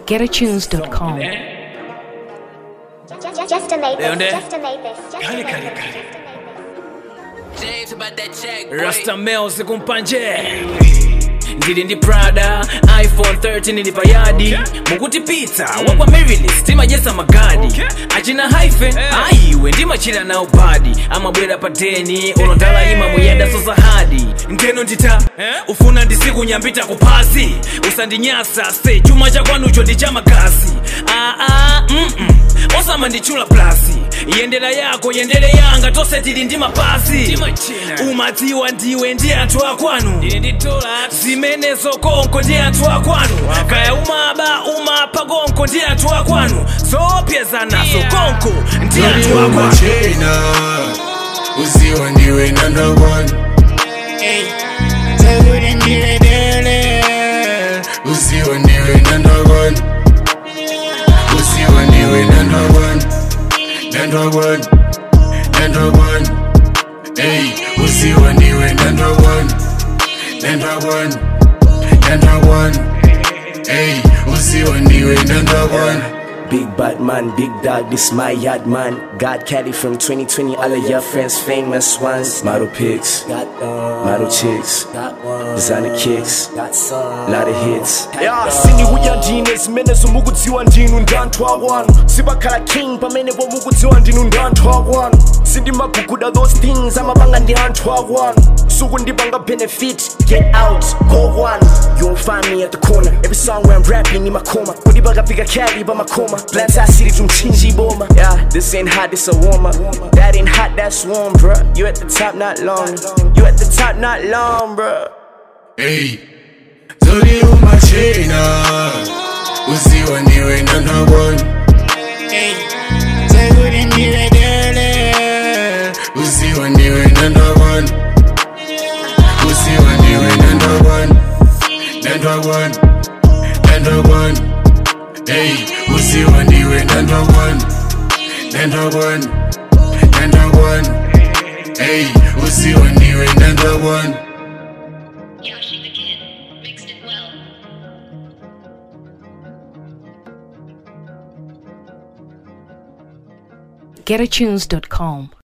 GetAtunes.com. Just to make Leonde. this. Just to make this. Just to Kali, make kali, this. kali. Just to make this. James about that check, boy. Rasta Mills kumpanje ndili ndi Prada iPhone 13 ndi payadi mukuti pizza wakwa Marylis timajesa magadi achina hyphen aiwe ndimachira nawo badi amabwera pa deni olondala ima muyenda sosahadi ngeno ndita ufuna ndisikunyambita kuphasi usandinyasa se chuma chakwanucho ndi chamakazi osama ndichula plasi yendera yako yendere yanga tose tili ndi mapasi umadziwa ndiwe ndi anthu akwanu zimenezo konko ndi anthu akwanu kaya umapa konko ndi anthu akwanu zopyeza nazo konko ndi anthu akwanu uziwa ndiwe number one. Taguri ndiwe dele uziwa ndiwe number one. Uziwa ndiwe number one. Number one. Number one. Hey, uziwa ndiwe number one. Number one. Number one. Hey, uziwa ndiwe number one. Big bad man, big dog, this my yard man. Got Caddy from 2020, all of your friends famous ones. Model pics, model chicks, designer kicks, lot of hits. Yeah, sini huya ndine zimene zomukutiwa ndinu ndanthu akwanu sibakhala king pamene pomukutiwa ndinu ndanthu akwanu sindimaguguda those things amapanga ndi anthu akwanu suku ndipanga benefit get out go one you won't find me at the corner every song where I'm rapping in my coma kuti pakafika Cali pa makoma Blantyre City tumchinji boma yeah this ain't hot this a warmer that ain't hot that's warm bruh you at the top not long you at the top not long bruh Hey, Zodi umachina uziwa ndiwe number one. Hey, Taguri ndiwe dele uziwa ndiwe number one. Uziwa ndiwe number one. Number one. Number one. Hey, uziwa ndiwe number one. Number one. Number one. Hey, uziwa ndiwe number one. Yoshi the Kid mixed it well. GetAtunes.com.